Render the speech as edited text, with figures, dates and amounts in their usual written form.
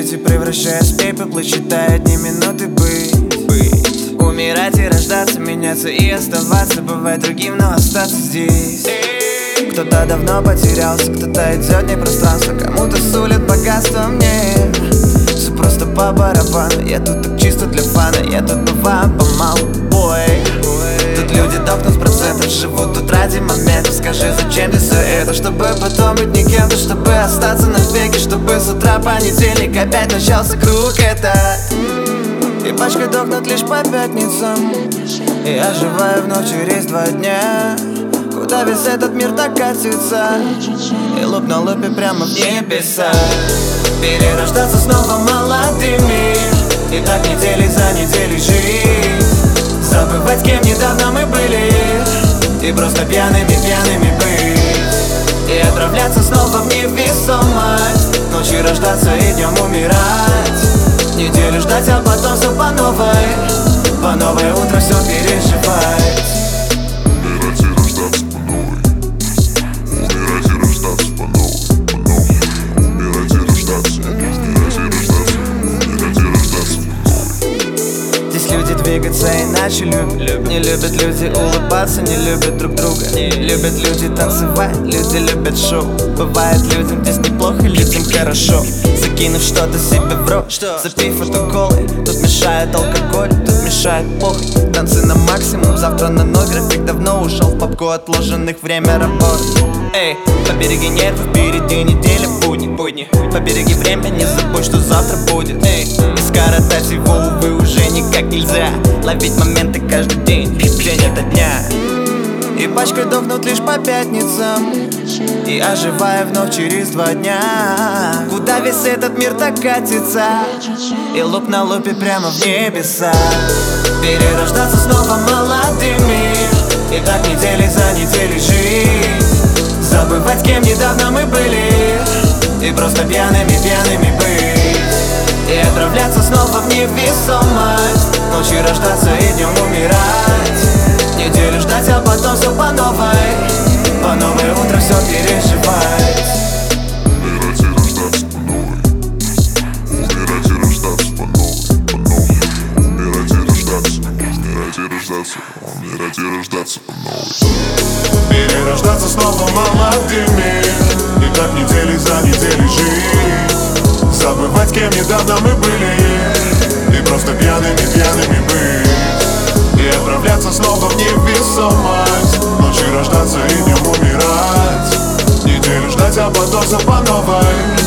жить и превращаясь в пепел, и считая одни минуты быть. Умирать и рождаться, меняться и оставаться, бывать другим, но остаться здесь. Кто-то давно потерялся, кто-то идет вне пространства, кому-то сулят богатство, мне все просто по барабану. Я тут так чисто для фана, я тут бываю помалу, бой. Тут люди дохнут с процентов, живут тут ради моментов. Скажи, зачем ты все это? Чтобы потом быть никем-то, чтобы остаться навеки, чтобы с утра понедельник опять начался круг этот. И пачкой дохнут лишь по пятницам, и я оживаю вновь через 2 дня. Куда весь этот мир так катится, и луп на лупе прямо в небеса. Перерождаться снова молодыми, и так недели за неделей жить. Забывать, кем недавно мы были, и просто пьяными быть. И отправляться снова в невесомость, ночью рождаться и днем умирать. Неделю ждать, а потом все по новой утро все переживать. Умирать и рождаться по новой. Умирать и рождаться по новой. Умирать и рождаться. Умирать и рождаться. Умирать и рождаться по новой. Здесь люди двигаться иначе любят. Не любят люди улыбаться, не любят друг друга. Любят люди танцевать, люди любят шоу. Бывает людям здесь неплохо, людям хорошо. Закинув что-то себе в рот, запив эту колой. Тут мешает алкоголь, тут мешает похоть. Танцы на максимум, завтра на ноль. График давно ушел в папку отложенных, время работы. Эй, побереги нервы, впереди неделя будни. Побереги время, не забудь, что завтра будет. Эй, и скоротать его, увы, уже никак нельзя. Ловить моменты каждый день ото дня. И пачкой дохнут лишь по пятницам, и оживая вновь через 2 дня. Куда весь этот мир так катится, и луп на лупе прямо в небеса. Перерождаться снова молодыми, и так недели за неделей жить. Забывать, кем недавно мы были, и просто пьяными быть. И отправляться снова в невесомость, ночью рождаться и днем умирать. Неделю ждать, а потом все по новой утро все переживать. Умирать и рождаться по новой. Умирать и рождаться по новой. Умирать и рождаться. Умирать и рождаться. Умирать и рождаться по новой. Перерождаться снова молодыми, и так недели за неделей жить. Забывать, кем недавно мы были, и просто пьяными быть. И отправляться снова в невесомость, ночью рождаться и днем умирать. Неделю ждать, а потом все по новой.